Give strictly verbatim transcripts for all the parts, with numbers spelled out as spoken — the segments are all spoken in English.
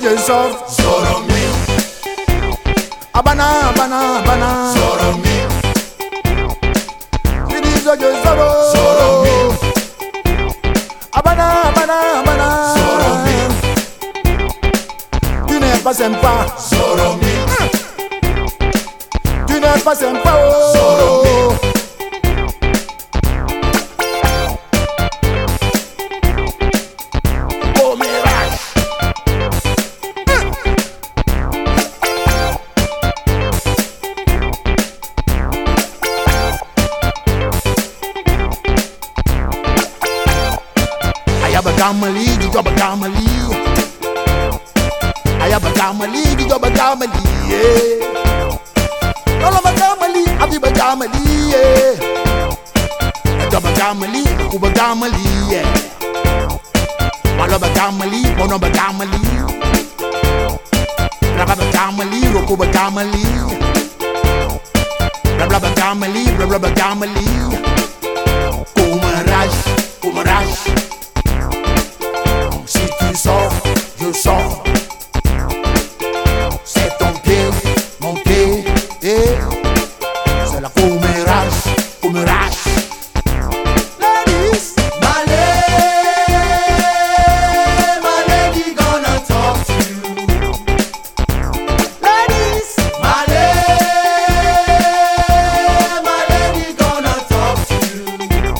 je sors. Soromi. Abana, abana, abana. Soromi. Tu dis je sors. Soromi. Abana, abana, abana. Soromi. Tu n'es pas sympa. Soromi. Tu n'es pas sympa. Oh. Soromi. Gamali, di job gamali. Ayaba gamali, di job gamali. Nolo ba gamali, abi ba gamali. Job gamali, uba gamali. Malo ba gamali, bono ba gamali. Raba ba gamali, roku ba gamali. Bla bla ba gamali, bla bla ba gamali. Kumaraj, kumaraj. Si tu sors, je sors. C'est ton pied, mon pied, et c'est la commérage, commérage. Ladies, my lady, my lady gonna talk to you. ladies, My lady, my lady gonna talk to you.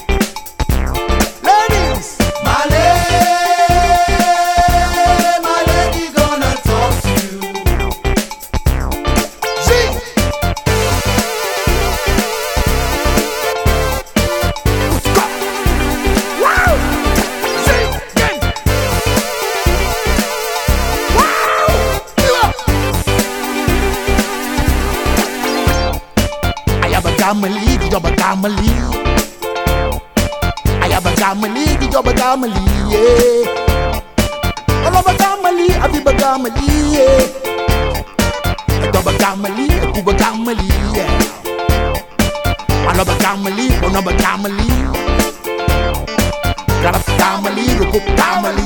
ladies, My lady, my lady gonna talk to you. see. Wow, see, again. Wow, Ayaba gamali, di job gamali. Ayaba gamali, di job gamali. Yeah. Aloba gamali, abiba gamali. Yeah. Adoba gamali, akuba gamali. Yeah. Aloba gamali, onoba gamali. Grab gamali, rukup gamali.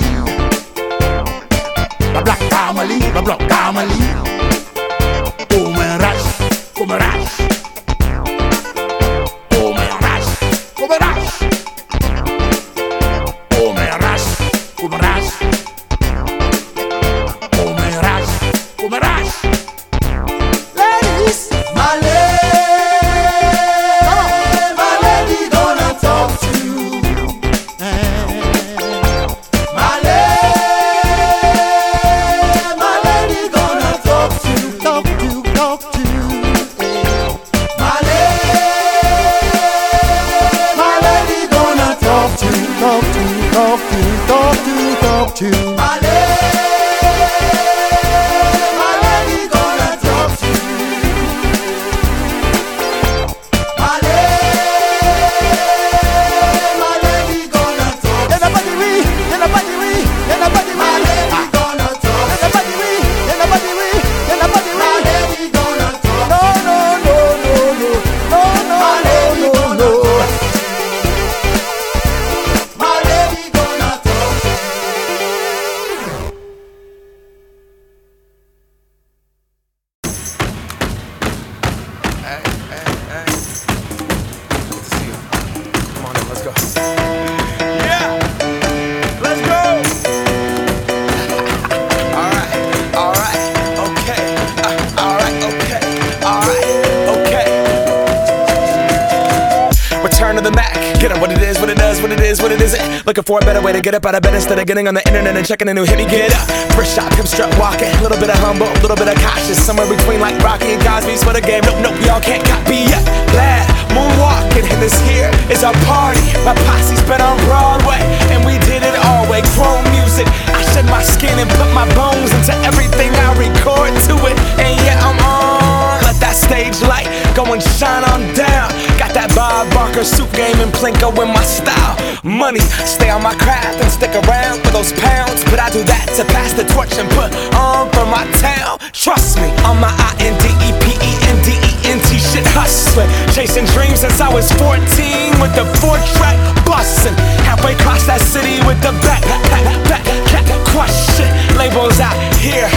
Babla gamali, babla gamali. Kumeraj, kumeraj. Kumeraj, kumeraj. Kumeraj, kumeraj. Kumeraj, kumeraj. Ladies, My lady, my lady gonna talk to you. My lady, my lady gonna talk to you. talk to, talk to. My lady, my lady gonna talk to you. Talk to, talk to, talk to, talk to. My lady, my lady gonna talk to you. My lady, my lady gonna talk to Then nobody we, then nobody we, then nobody you. My we. lady gonna talk Then to nobody we, then nobody we, then nobody you. My we. lady gonna talk to No, no, no, no, no, no, no, My lady no, gonna no, talk no. to you. My lady gonna talk to you. Hey, hey, hey. Good to see you. Come on in, let's go. Yeah! Let's go! Alright, alright, okay. Uh, alright, okay. Alright, okay. Return to the Mac. Get up what it is, what it does, what it is, what it isn't. Looking for a better way to get up out of bed instead of getting on the internet and checking a new hit. Me get up. First shot, hip strut walking. A little bit of humble, a little bit of cautious. Somewhere between like Rocky and Cosby's for the game. Nope, nope, y'all can't copy yet. Glad moonwalking, and this here is our party. My posse's been on Broadway, and we did it all way. Chrome music. I shed my skin and put my bones into everything I record to it. And yeah, I'm on. Let that stage light go and shine on down. Got that Bob Barker suit game and Plinko in my style. Money, stay on my craft and stick around for those pounds. But I do that to pass the torch and put on for my town. Trust me, on my I N D E P E N D E N T shit hustling. Chasing dreams since I was fourteen with the four track bustin'. Halfway across that city with the back, back, back, back, crush shit. Labels out here,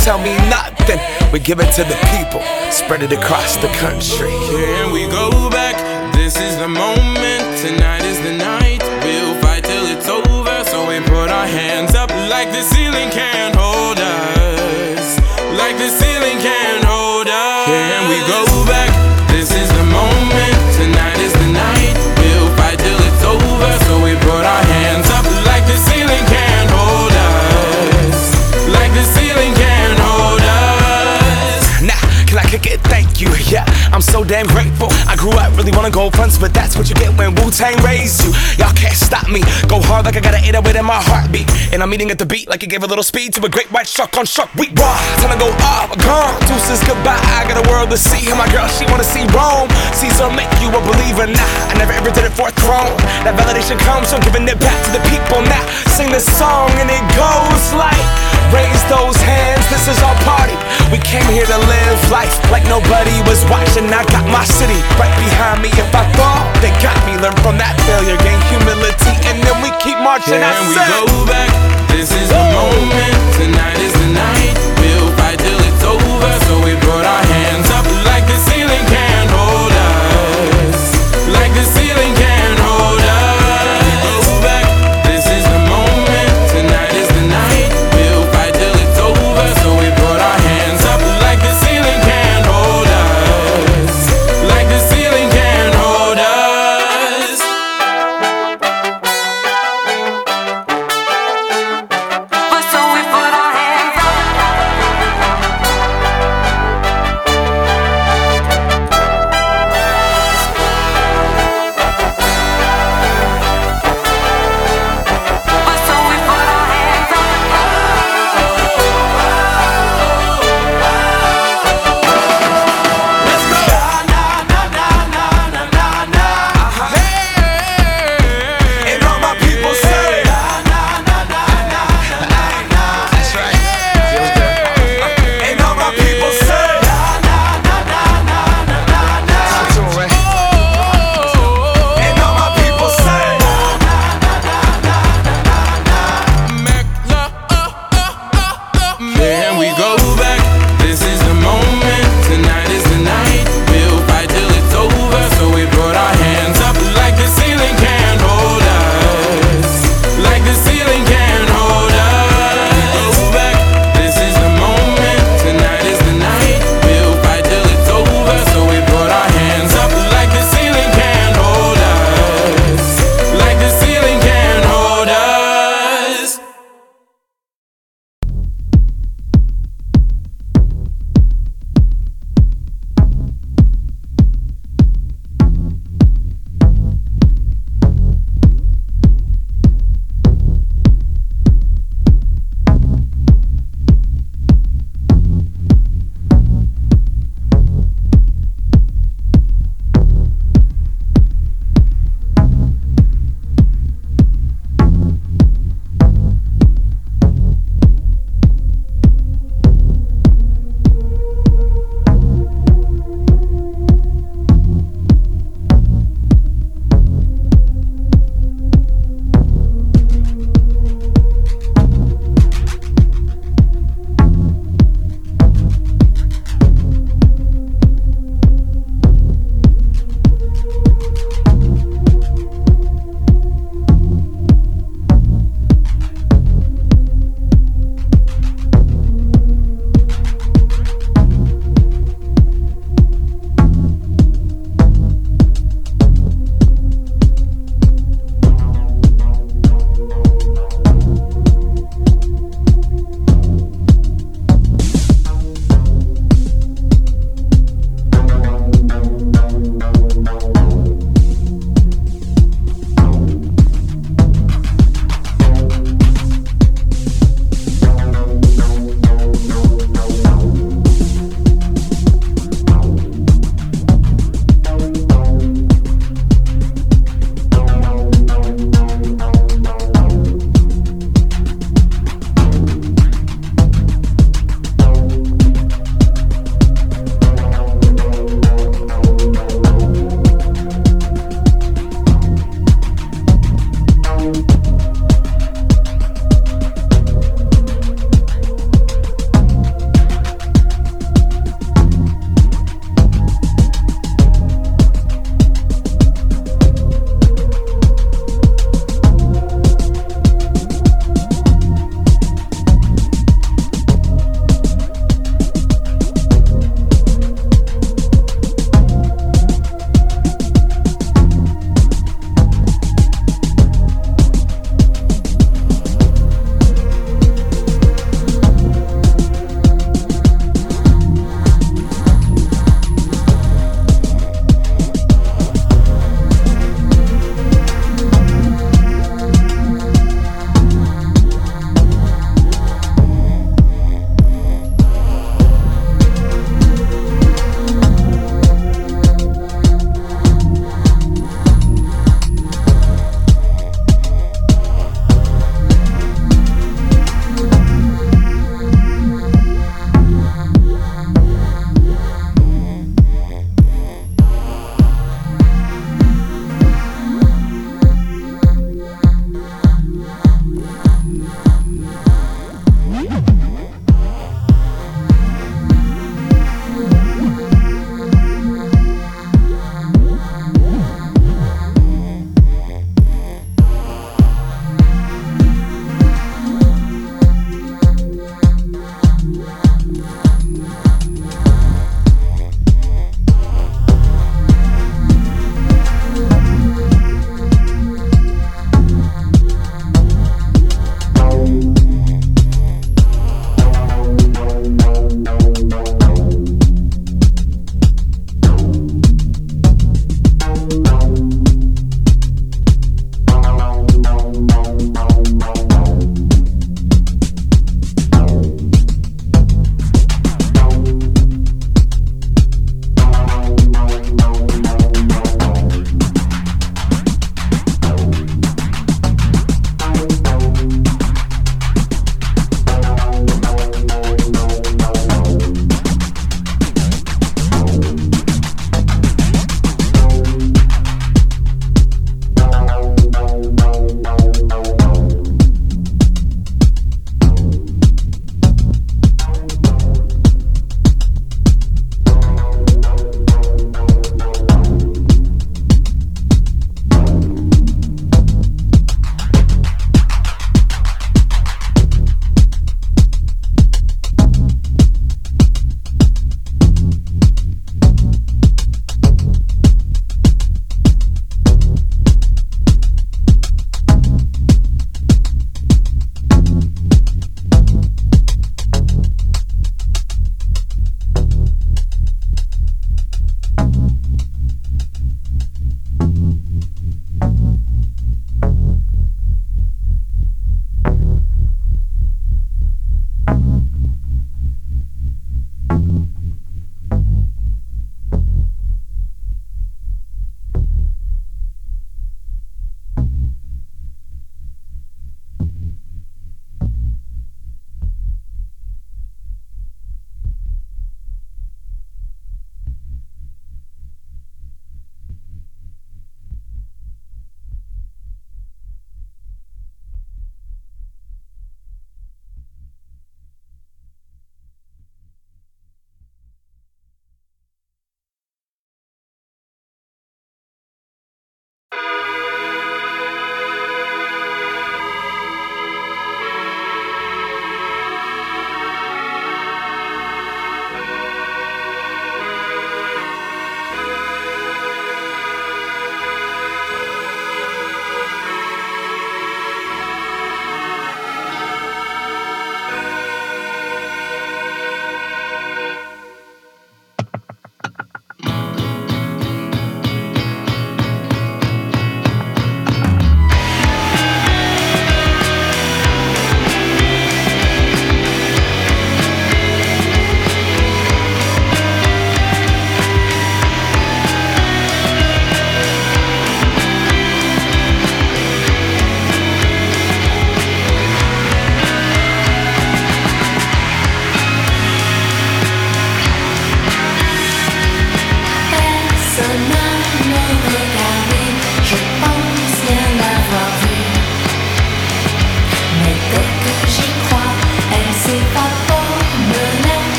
tell me nothing. We give it to the people, spread it across the country. Can we go back? This is the moment, tonight is the night. We'll fight till it's over, so we put our hands up like the ceiling can't hold us. Like the ceiling can't hold us. Can we go back? This is the moment, tonight is the night. We'll fight till it's over, so we put our hands up like the ceiling can't hold us. Like the ceiling can't hold us. Nah, can I kick it? Thank you, yeah, I'm so damn grateful. I grew up really wanna go fronts, but that's what you get when Wu-Tang raised you. Y'all can't stop me, go hard like I got an eight oh eight in my heartbeat. And I'm eating at the beat like it gave a little speed to a great white shark on shark week. Raw, time to go off, gone, deuces goodbye. I got a world to see, and my girl, she wanna see Rome. Caesar make you a believer, nah, I never ever did it for a throne. That validation comes from giving it back to the people. Now, sing this song and it goes like, raise those hands, this is our party. We came here to live life like nobody was watching. I got my city right behind me. If I fall, they got me. Learn from that failure, gain humility, and then we keep marching. Can I we said, go back? This is the moment, tonight is the night. We'll fight till it's over, so we put our hands up like the ceiling can't hold us. Like the ceiling can't hold us. Go back, this is the moment, tonight is the night. We'll fight till it's over, so we put our hands up like the ceiling can't hold us. Like the ceiling can't hold us.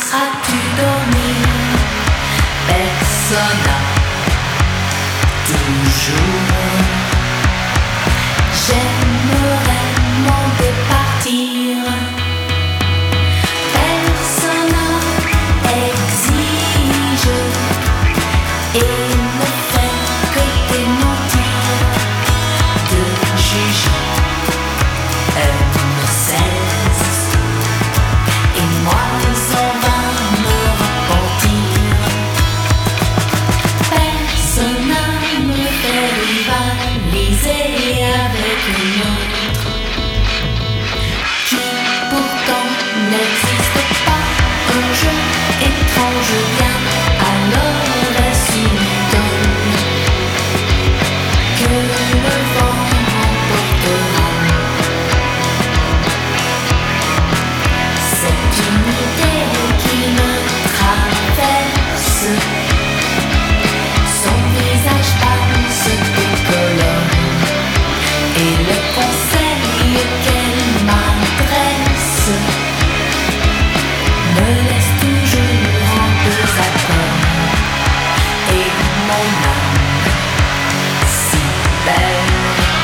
seras-tu dormi? Persona, toujours. J'aimerais m'en départir. Persona exige et ne fait que démentir. De juger, elle ne cesse. Et moi en vain me repentir. Persona me fait rivaliser avec une autre qui pourtant n'existe pas. Un jeu étrange vient alors est-ce une idole que le vent emportera. C'est une idée qui me traverse. Son visage pâle se décolore et le conseil qu'elle m'adresse me laisse toujours en désaccord. Et mon âme si belle,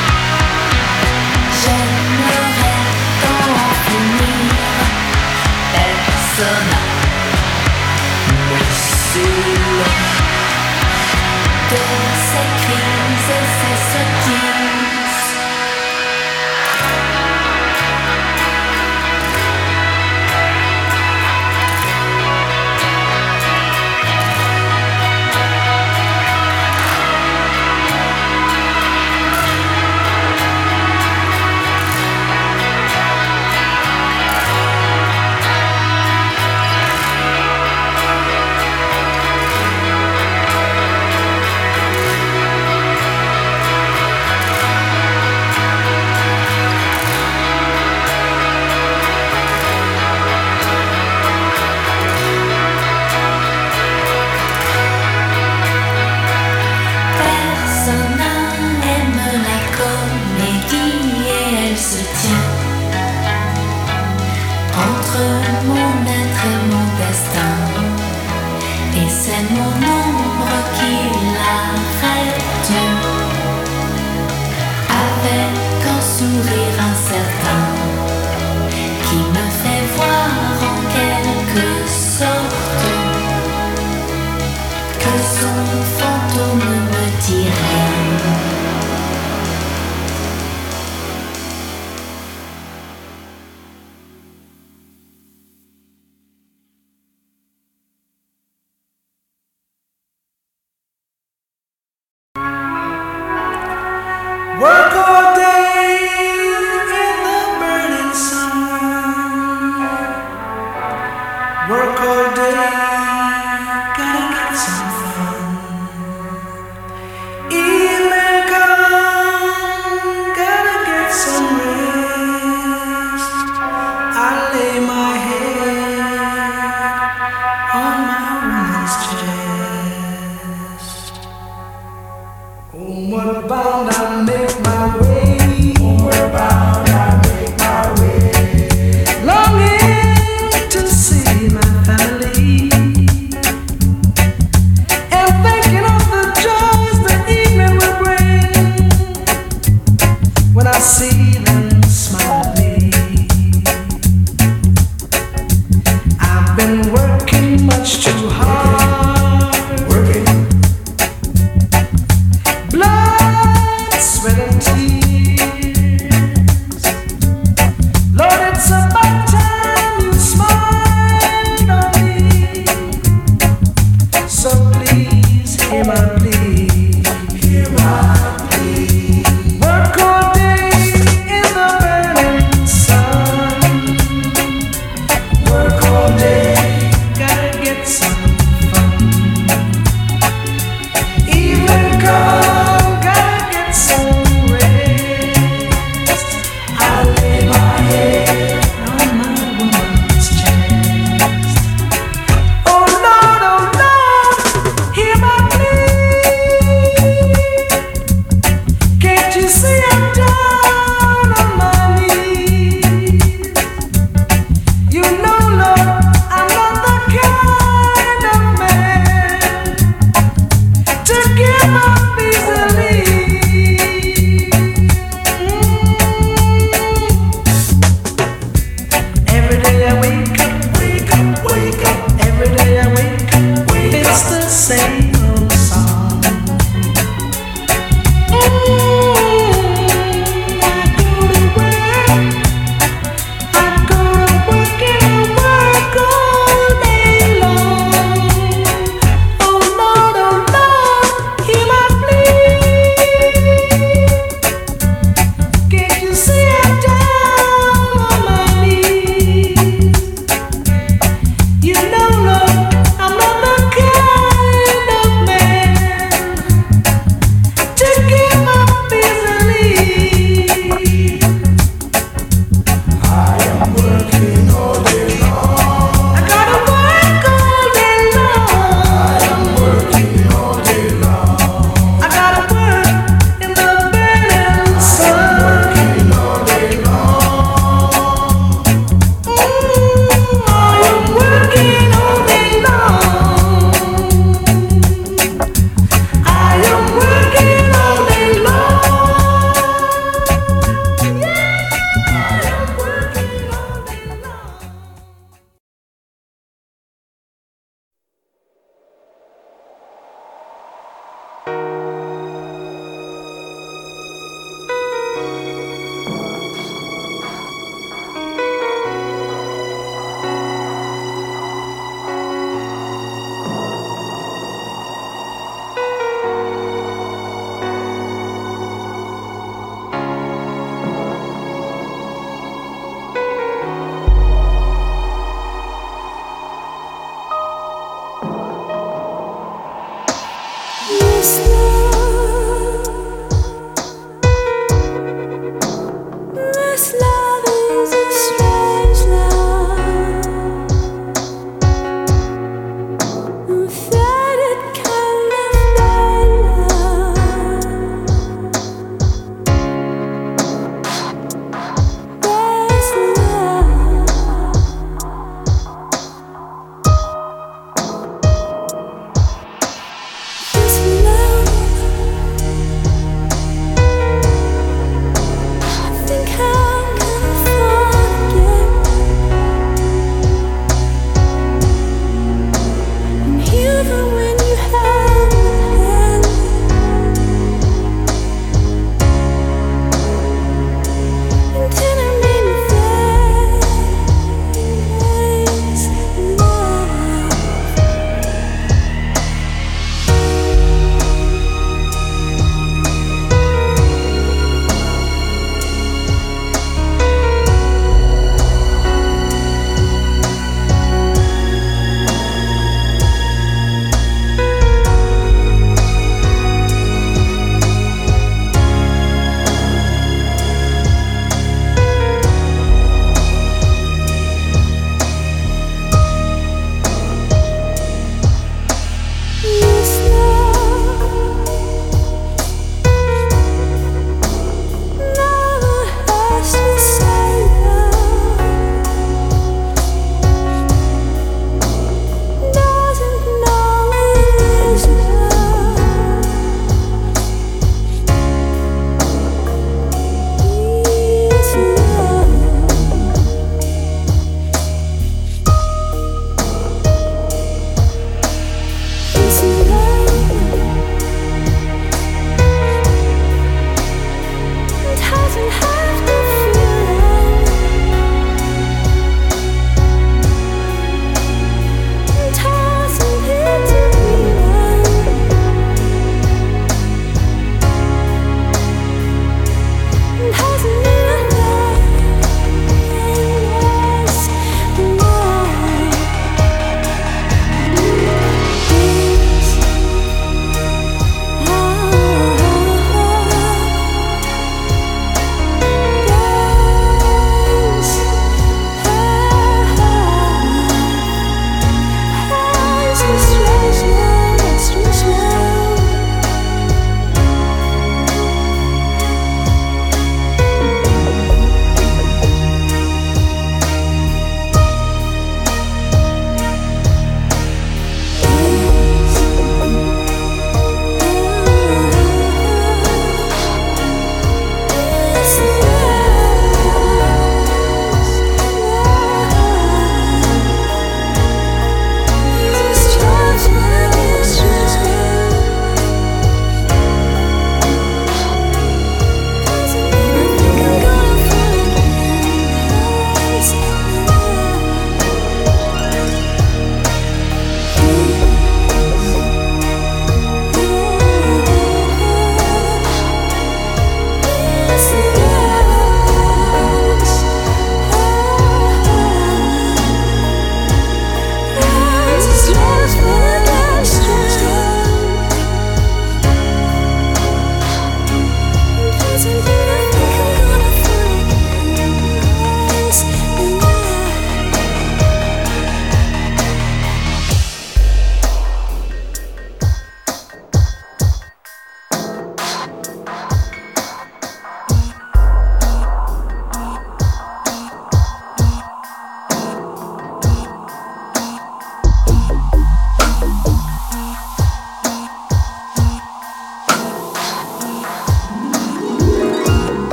j'aimerais tant en finir. Persona me saoule de ses crises et ses sottises. Persona aime la comédie et elle se tient entre mon être et mon destin. Et c'est mon ombre qui l'arrête avec un sourire incertain qui me fait voir en quelque sorte que son fantôme me dit rien. Work all day in the burning sun. Work all day, gotta get some fun. Evening come, gotta get some rest. I lay my head on my woman's chest. Homeward bound, I make my way. Homeward bound, I make my way. Longing to see my family, and thinking of the joys the evening will bring when I see them smile at me. I've been working much too hard. Working. Blood, This love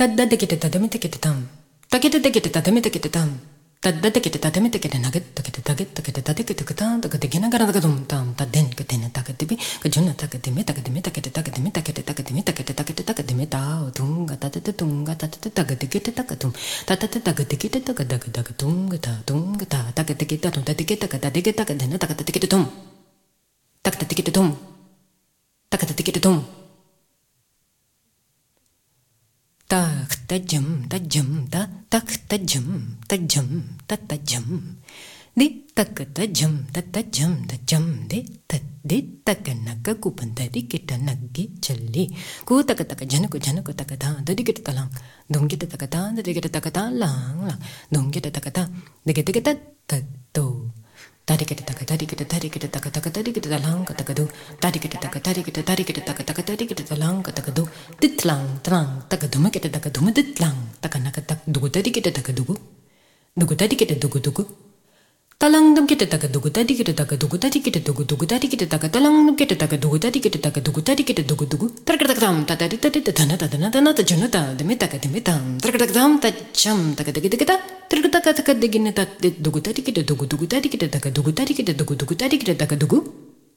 ただできてたでめてきてたんたけてできてたでめてきてたんただできてたでめてきてなげたけてたげたけてたできてくたんたかできながらだかどんたんたでんかてなたかでびかじゅなたかでめたかでめたけてたかでめたけてたかでめたけてたかでたかでめたおとんがたててとんがたててたかできてたかとんたたてたかできてたかだかだかとんがたとんがたたかできたとんたできたかだできたかでなたかできてとんたかできてとんたかできてとんたくたじゅんたじゅんたたくたじゅんたじゅんたたじゅんでたくたじゅんたたじゅんたじゅんでたでたかなかくぱんだりけたなげちゃりくたかたかじゃなくじゃなくたかただりけたらんどんけたたかただりけたたかたらんらんどんけたたかたでけてけたたとだりけてたかだりけてたりけてたかたかだりけてたらんかたかどだりけてたかだりけてたりけてたかたかだりけてたらんかたかどでっらんたらんたかどめけてたかどめでっらんたかなかたどこだりけてたかどこどこだりけてどこどこたらんどけてたかどこだりけてたかどこだりけてどこどこだりけてたかたらんどけてたかどこだりけてたかどこだりけてどこどこたらかたかたんたたりたりたたなたたなたなたじゅなたでめたかでめたんたらかたかたんたちゃんたかだけだけたたらかたかたかできなたってどこだりけてどこどこだりけてたかどこだりけてどこどこだりけてたかどこ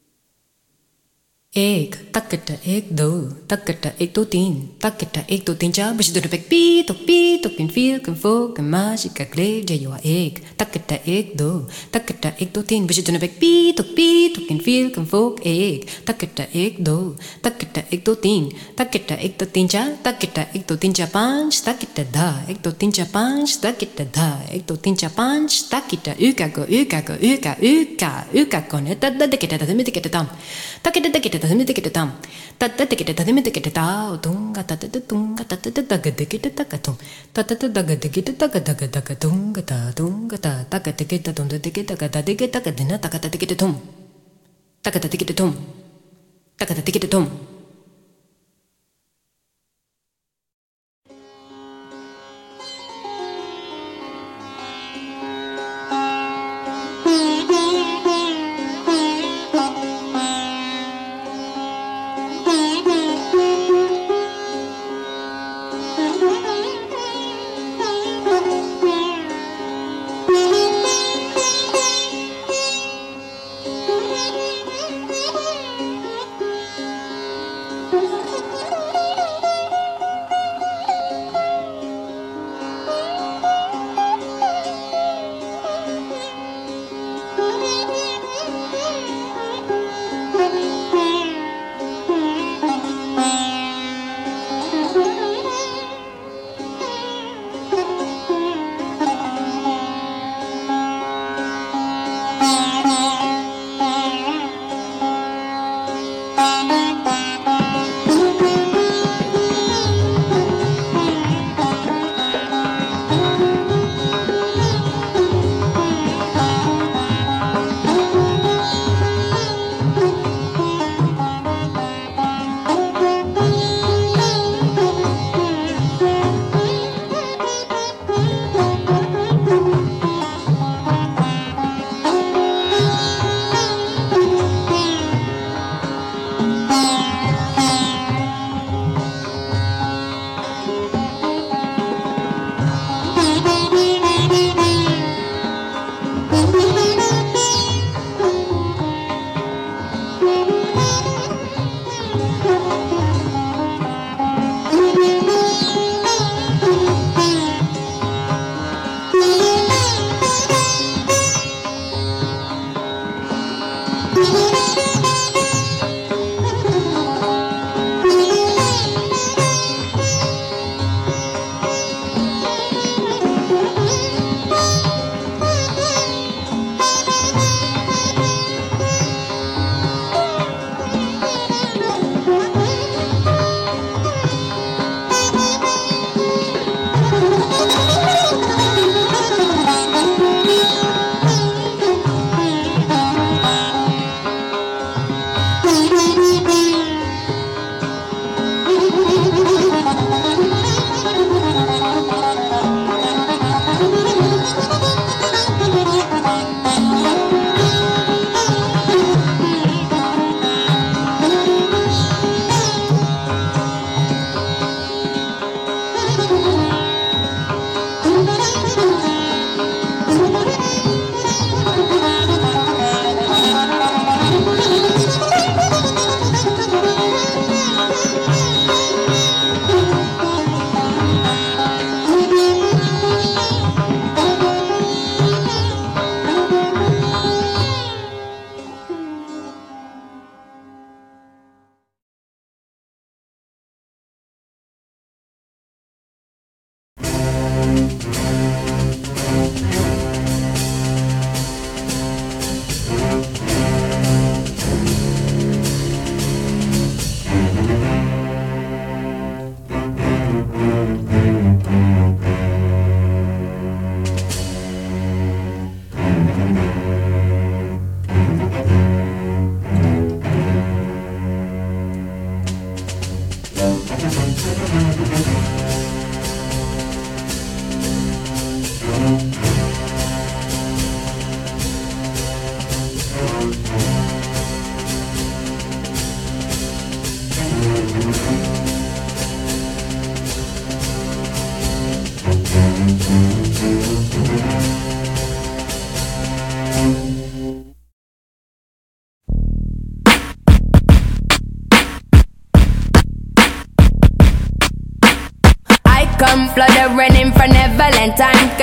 एक तकट एक दो तकट एक दो तीन तकट एक दो तीन चार बजे दो पैक पी तो पी तो किन फील किन फो किन माशी का ग्ले जयो एक तकट एक दो तकट एक दो तीन बजे दो पैक पी तो पी तो किन फील किन फो एक तकट एक दो तकट एक दो तीन तकट एक दो तीन चार तकट एक दो तीन चार पाँच तकट धा एक दो तीन चार पाँच तकट धा एक दो तीन चार पाँच तकट उका को उका को उका उका उका को ने तद दे के तद में के तम तकट दे केためてきてたんたったてきてためてきてたおとんがたててとんがたててたができてたかとんたたてたができてたかだかだかとんがたとんがたたかてきたとんできたかだできたかでなたかたてきてとんたかたてきてとんたかたてきてとん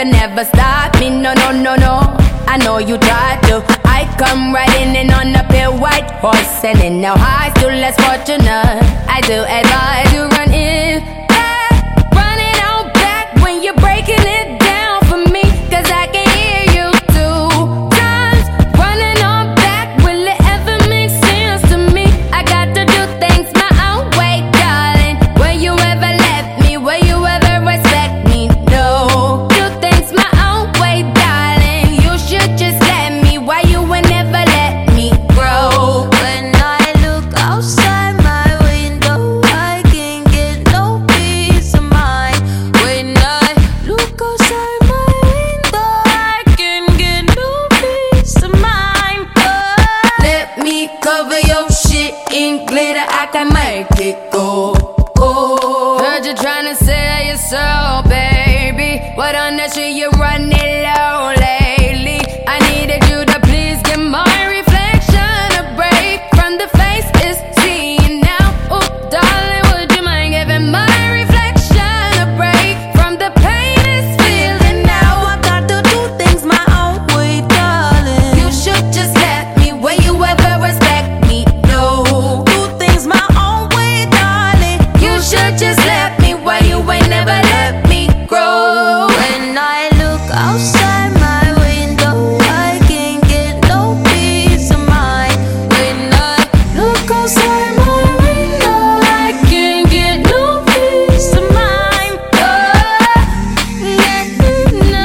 can never stop me, no, no, no, no. I know you try to. I come riding in on a pale white horse, selling now high, still less fortunate. I do advise you run in back, run it on back when you're breaking it down for me, cause I can hear you two times. Running on back, will it ever make sense to me? I got to do things my own way, darling. Will you ever let me? Will you ever respect me? No. Do things my own way, darling. You should just let me. Why you would never let me grow? When I look outside my window, I can't get no peace of mind. When I look outside my window, I can't get no peace of mind. Oh. Let me cover your shit in glitter, I can make it go. Oh. Heard you tryna sell your soul, baby. What on that shit you running low lately? I needed you to please give my reflection a break from the face it's seeing now. Oh, darling, would you mind giving my reflection a break from the pain it's feeling now? I got to do things my own way, darling. You should just let me. Will you ever respect me? No. Do things my own way, darling. You should just let me. Why you ain't never let me grow? When I look outside my window, I can't get no peace of mind. When I look outside my window, I can't get no peace of mind. Oh, Yeah, no.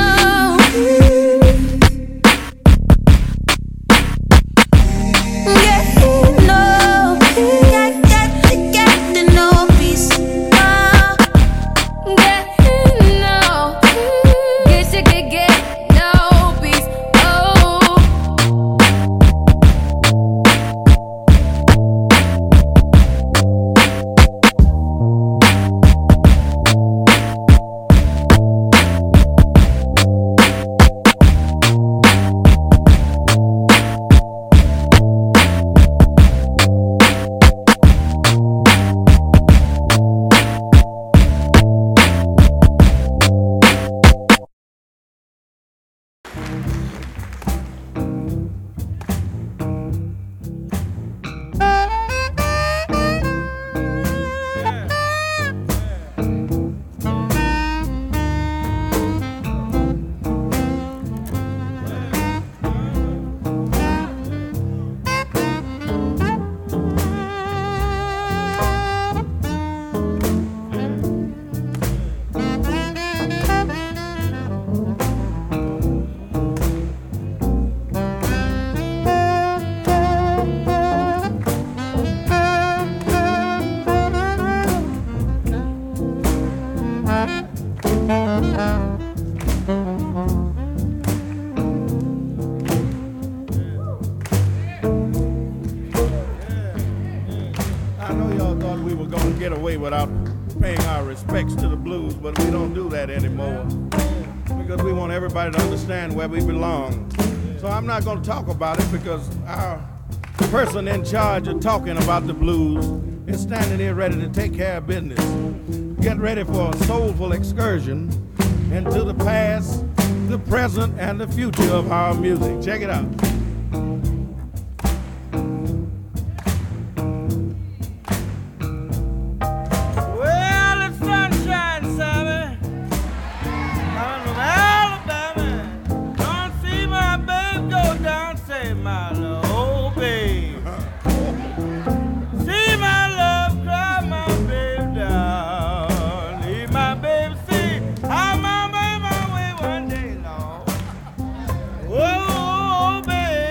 yeah, no, I got to get to no peace. Oh. Yeah, no. Guess you could get no peace. Oh. I know y'all thought we were gonna get away without paying our respects to the blues, but we don't do that anymore because we want everybody to understand where we belong. So I'm not gonna talk about it because our person in charge of talking about the blues is standing here ready to take care of business. Get ready for a soulful excursion into the past, the present, and the future of our music. Check it out. Well, it's sunshine, Sammy. I'm from Alabama. Don't see my babe go down, say my little babe. See my love cry my babe down. Leave my babe see how my babe my way one day long. Oh, babe.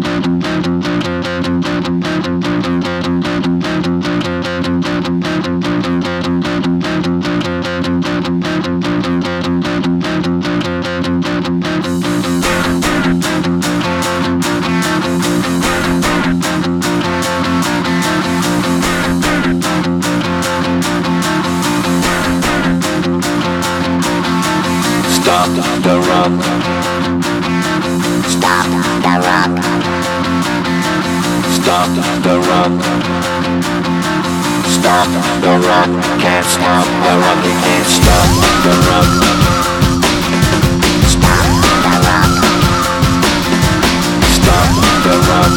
Stop the rock. Stop the rock. Stop the rock. Stop the rock. Can't stop the rock. You can't stop the rock. Stop the rock. Stop the rock.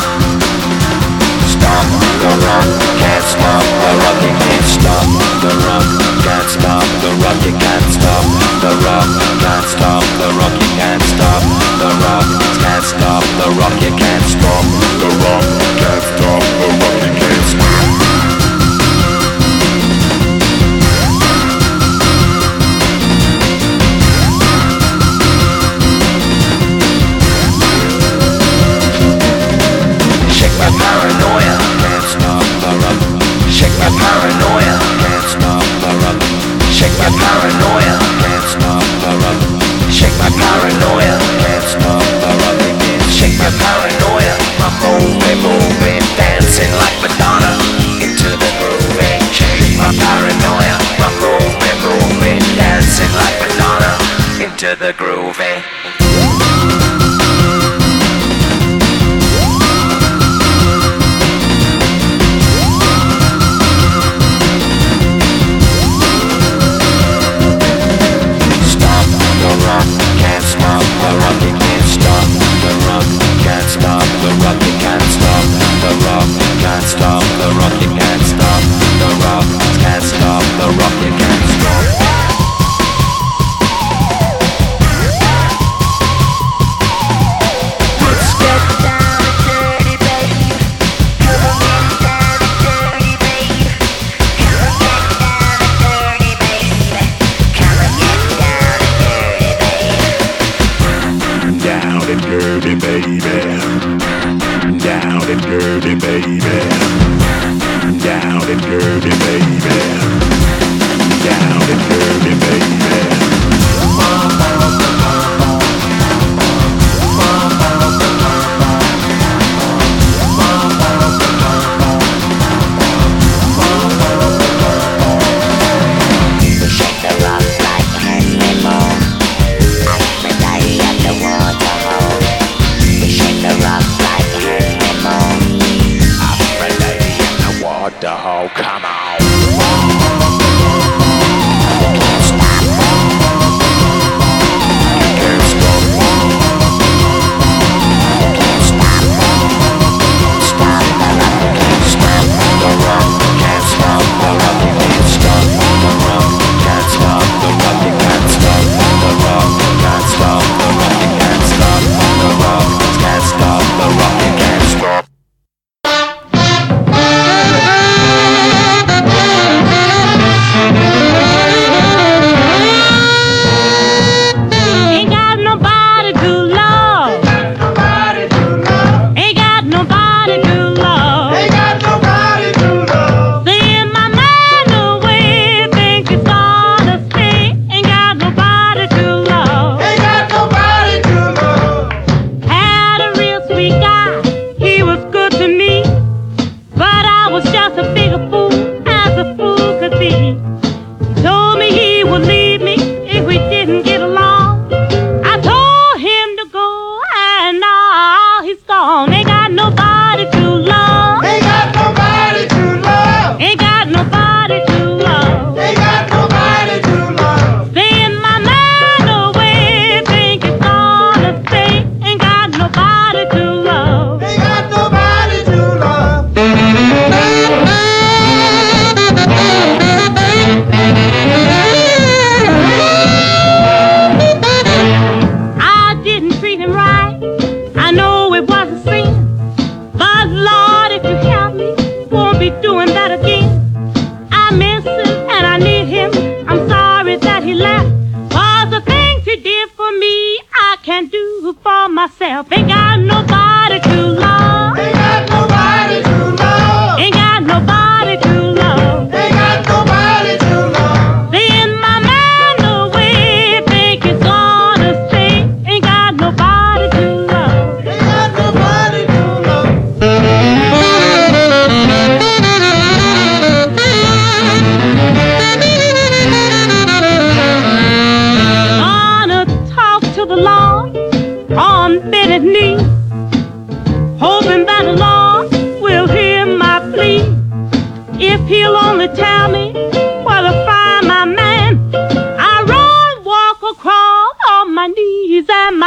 Stop the rock. Can't stop the rock. You can't stop the rock. Can't stop the rock. You can't stop the rock. Can't stop the rock. You can't stop the rock. Can't stop the rock. You can't stop the rock. Can't stop the rock. You can't stop. Shake my paranoia. Can't stop the rock. Shake my paranoia. Can't stop the rock. Shake my paranoia. Can't stop the rock. Shake my paranoia. Can't stop the rock. Shake my paranoia. I'm moving, moving, dancing like Madonna into the groove. Shake my paranoia. I'm moving, moving, dancing like Madonna into the groove. Can't stop the rock, you can't stop the rock. Can't stop the rock, you can't stop the rock. Can't stop the rock, you can't stop the rock. Can't stop the rock, you can't stop. Let's get down and dirty, baby. Come on, get down and dirty, baby. Come on, get down and dirty, baby. Come on, get down and dirty, baby. Down and dirty, baby. Down and dirty, baby. Down and dirty, baby.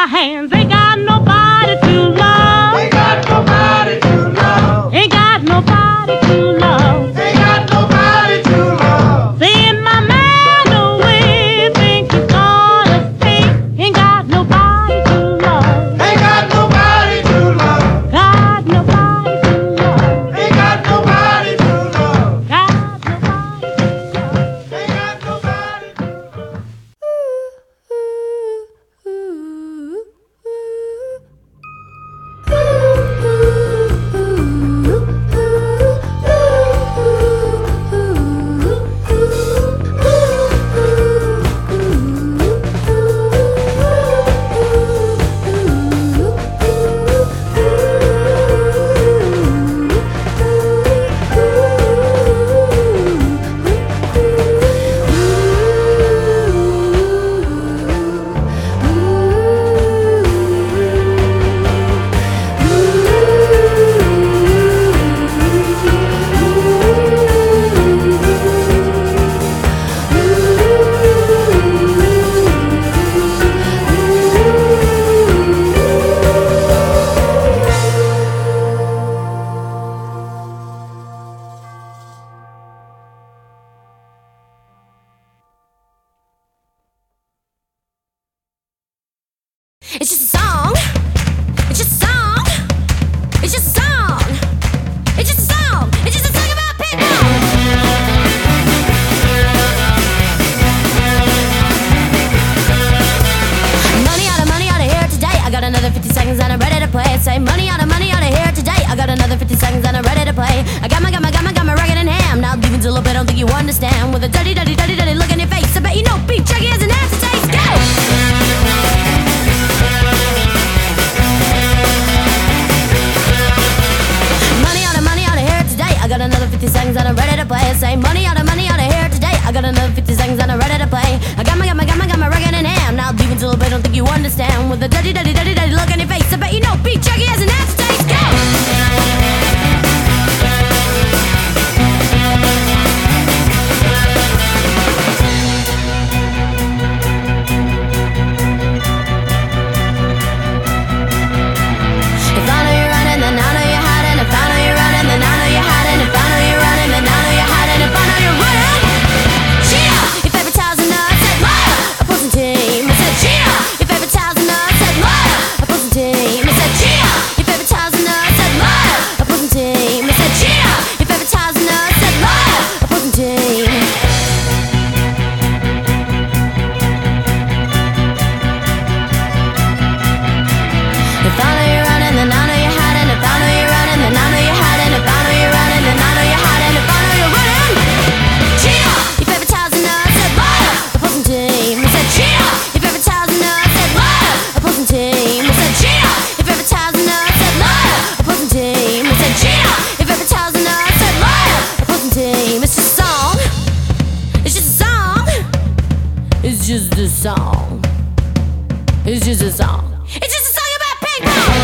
my hands. Ain't got nobody to love. Ain't got nobody to love. Ain't got nobody to love. Ain't got nobody to love. Seeing my man away, think he's gonna stay. Ain't got nobody to love. Ain't got nobody to love. Got nobody to love. Ain't got nobody to love. Got nobody to love. Ain't got nobody to love. It's just a song. It's just a song. It's just a song. It's just a song. It's just a song about people. Money out of money out of here today. I got another fifty seconds and I'm ready to play. Say money out of money out of here today. I got another fifty seconds and I'm ready to play. I got my, got my, got my, got my record in hand. Now leaving till a bit, don't think you understand. With a dirty, dirty, dirty, dirty look in your face. I bet you know beef jerky has an aftertaste. Go! I got another fifty seconds and I'm ready to play. Say money out of money out of here today. I got another fifty seconds and I'm ready to play. I got my, got my, got my, got my record in hand. Now leave until a bit, don't think you understand. With a dirty, dirty, dirty, dirty look in your face. I bet you know beef jerky has an aftertaste. Go! If I know you're running, then I know you're hiding. If I know you're running, then I know you're hiding. If I know you're running, then I know you're hiding. If I know you're running, cheer! Your favorite towels and nuts at murder. Opposing team, I said cheer! Your favorite towels and nuts at murder. Opposing team, I said cheer! Your favorite towels and nuts at murder. Opposing team, I said cheer! Your favorite towels and nuts at murder. Opposing team. If I know you're running, then I know you're hiding. If I know you're running, then I know you're hiding. If I know you're running, then I know you're hiding. If I know you're running, cheer! Your favorite towels and nuts at murder. Opposing team, I said cheer! Your favorite towels and nuts at murder. Opposing team, I said cheer! Your favorite towels and nuts at murder. Opposing team, I said cheer! Your favorite towels and nuts at murder. Opposing team, it's just a song. It's just a song. It's just a song. It's just a song. It's just a song about ping pong.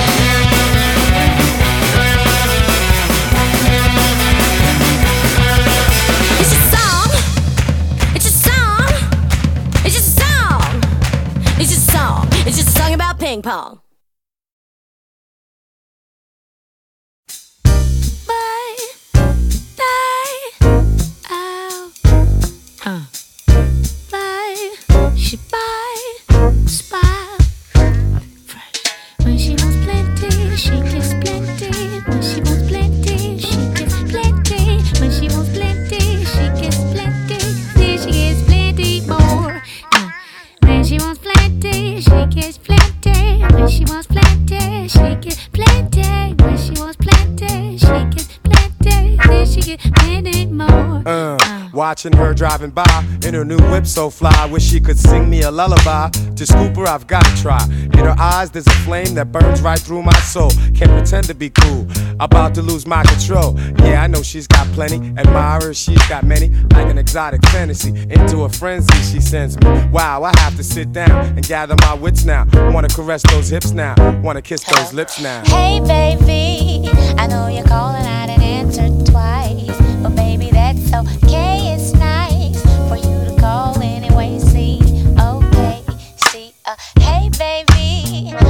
It's just a song. It's just a song. It's just a song. It's just a song. It's just a song about ping pong. Bye. Bye. Ow. Uh. Bye. She bye. Smile. When she wants plenty, she gets plenty. When she wants plenty, she gets plenty. When she wants plenty, she gets plenty. Then she gets plenty more. Uh, when she wants plenty, she gets plenty. When she wants plenty, she gets plenty. When she wants plenty, she gets plenty. Then she gets plenty more. Uh, uh. Watching her driving by in her new whip so fly. Wish she could sing me a lullaby. To scoop her, I've gotta try. In her eyes, there's a flame that burns right through my soul. Can't pretend to be cool, about to lose my control. Yeah, I know she's got plenty. Admirers, she's got many. Like an exotic fantasy, into a frenzy she sends me. Wow, I have to sit down and gather my wits now. Wanna caress those hips now, wanna kiss those lips now. Hey baby, I know you're calling, I didn't answer twice. But baby, that's okay, it's nice for you to call anyway. See, okay, see, uh, hey baby,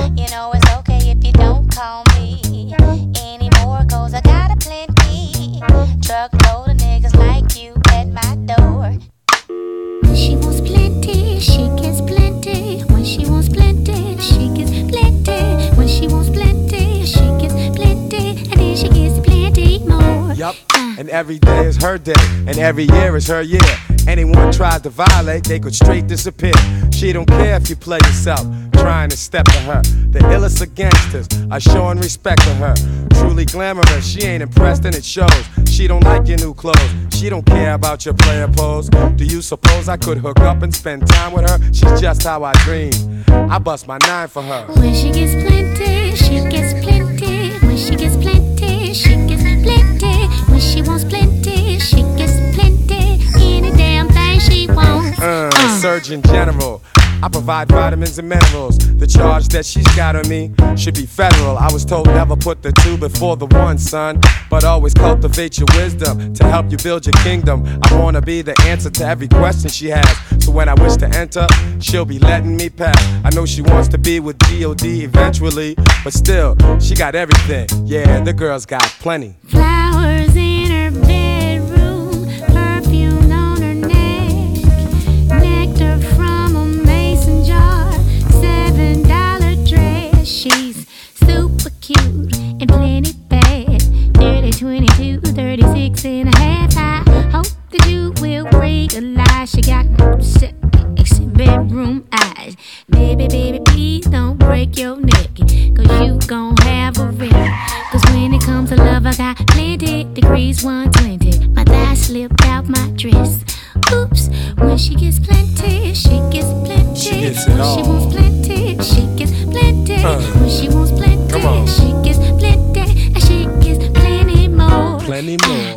and every day is her day, and every year is her year. Anyone tries to violate, they could straight disappear. She don't care if you play yourself, trying to step to her. The illest of gangsters are showing respect to her. Truly glamorous, she ain't impressed and it shows. She don't like your new clothes, she don't care about your player pose. Do you suppose I could hook up and spend time with her? She's just how I dream. I bust my nine for her. When she gets plenty, she gets plenty. When she gets plenty, she gets plenty. When she wants plenty, she gets plenty. Any damn thing she wants. Uh, uh. Surgeon General, I provide vitamins and minerals. The charge that she's got on me should be federal. I was told never put the two before the one, son, but always cultivate your wisdom to help you build your kingdom. I wanna be the answer to every question she has, so when I wish to enter, she'll be letting me pass. I know she wants to be with G O D eventually, but still, she got everything. Yeah, the girl's got plenty. Flowers in her bedroom, perfume on her neck, nectar from a mason jar, seven dollar dress. She's super cute and plenty bad. Dirty twenty-two, thirty-six and a half. I hope that you will realize she got six bedroom eyes. Baby, baby, please don't break your neck, cause you gon' have a wreck. Cause when it comes to love, I got plenty degrees, one twenty. My thigh slipped out my dress. Oops, when she gets plenty, she gets plenty. She gets it when all. she wants plenty, she gets plenty. Uh, when she wants plenty, come on. she gets plenty. And she gets plenty more. Plenty more.